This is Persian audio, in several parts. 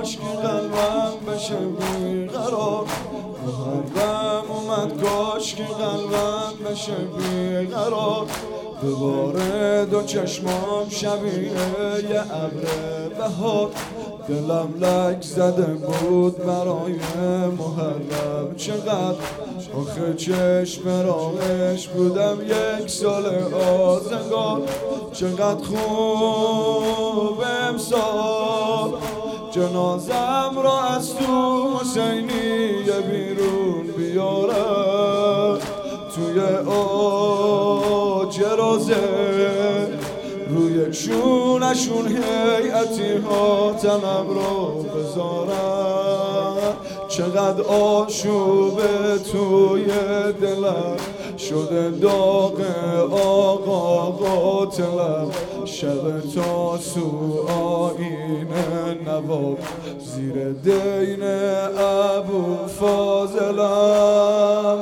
کاش که قلبم بشه بیقرار. محرم اومد کاش که قلبم بشه بیقرار. دوباره دو چشمام شبیه یه ابر بهار. دلم لک زده بود برای محرم چقدر. آخه چشم راهش بودم یک سال آزگار. چقدر خوب امسال جنازم را از تو حسینیه بیرون بیاره. توی اوج روزه روی چونشون هیئتی ها تنم رو بذارن. چقدر آشوبه توی دلم شده داغ آقا قاتلم. شب تا سو آینه نواب زیر دین ابو فاضلم.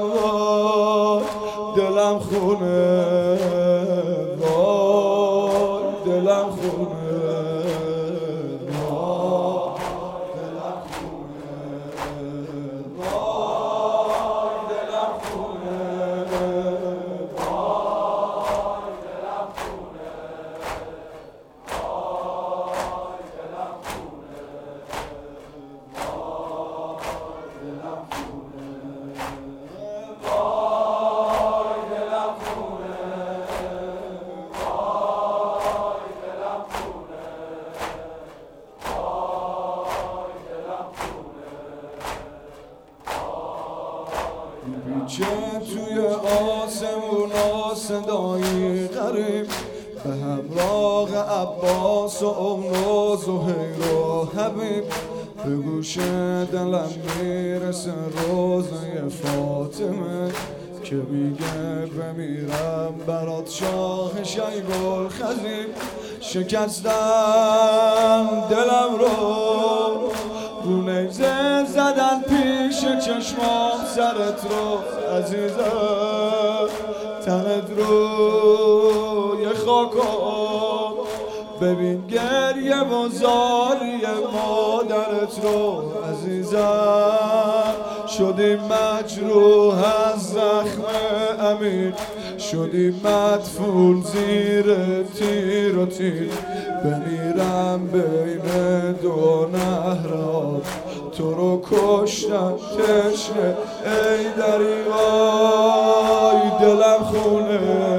دلم خونه وای دلم خونه وای دلم خونه وای دلم خونه وای دلم خونه وای دلم خونه وای دلم خونه پیچه توی آسمونا صدایی غریب به همراه عباس و اون و زهیر و حبیب. به گوش دلم میرسه روزه فاطمه که میگه بمیرم برات شاه شیب الخزیب. شکستم دلم رو نیزه زدن پیش چشمام سرت رو عزیزم. تنت روی خاکم ببین گریه و زاری مادرت رو عزیزم. شدی مجروح از زخم امیر شدی مدفون زیر تیر و تیر. بمیرم بین دو نهرات تو رو کشتم تشنه ای دری وای دلم خونه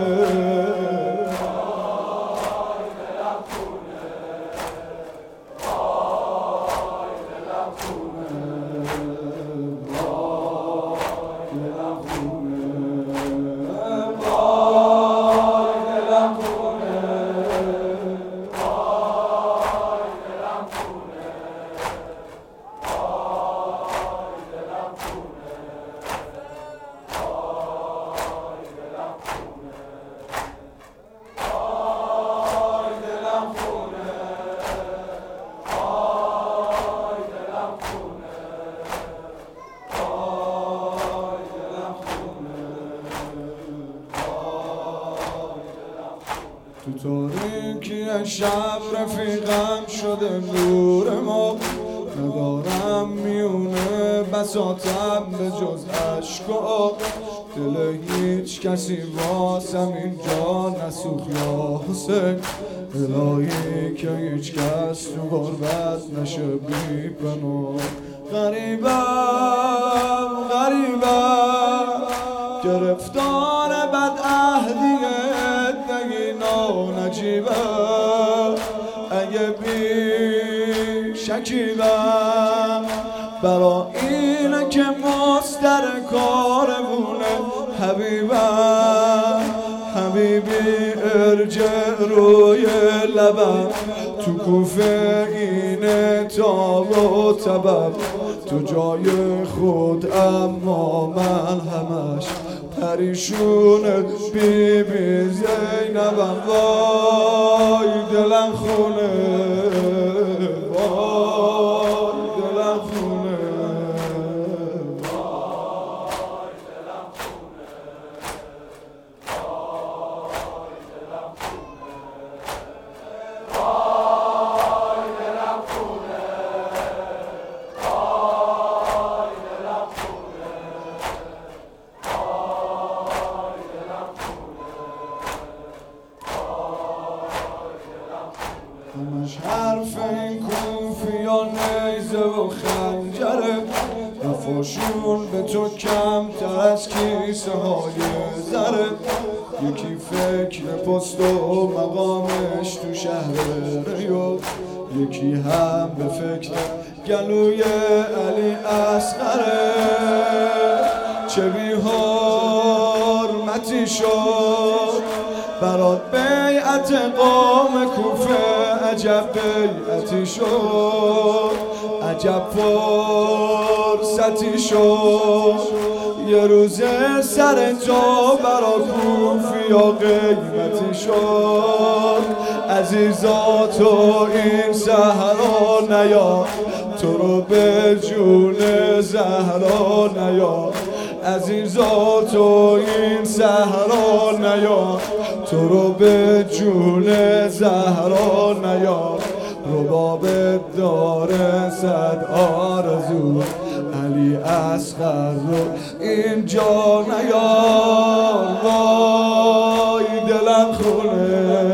تو تاریکی شب رفیقم شده نور ما. ندارم میونه بساطم به جز عشق و آب. دل هیچ کسی واسم اینجا نسوخ یا حسین. الهی که هیچ کس تو غربت نشه بی پناه. غریبم گرفتار بد عهدیت نگینا نجیبه. اگه بی شکیبم برا اینه که مستر کارمونه. حبیبی ارجع روی لبم تو کوفه اینه تاب و تبم. تو جای خود اما من همش پریشون بی زینبم. وای دلم خونه وای دلم خونه وای دلم خونه وای دلم خونه وای دلم خونه همش حرف این کوفیان نیزه و خنجره وفاشون به تو کمتر از کیسه های زره یکی فکر پست و مقامش تو شهر ریاض یکی هم به فکر گلوی علی اصغره چه بی حرمتی شد برات بیعت قوم کوفه عجب بیعتی شد عجب فرصتی شد یه روزه سر تو برا کوفیا قیمتی شد عزیزا تو این صحرا نیا تو رو به جون زهرا نیا عزیزا تو این صحرا نیا تو رو به جون زهرا نیا رباب داره صد آرزو علی اصغر رو اینجا نیار وای دلم خونه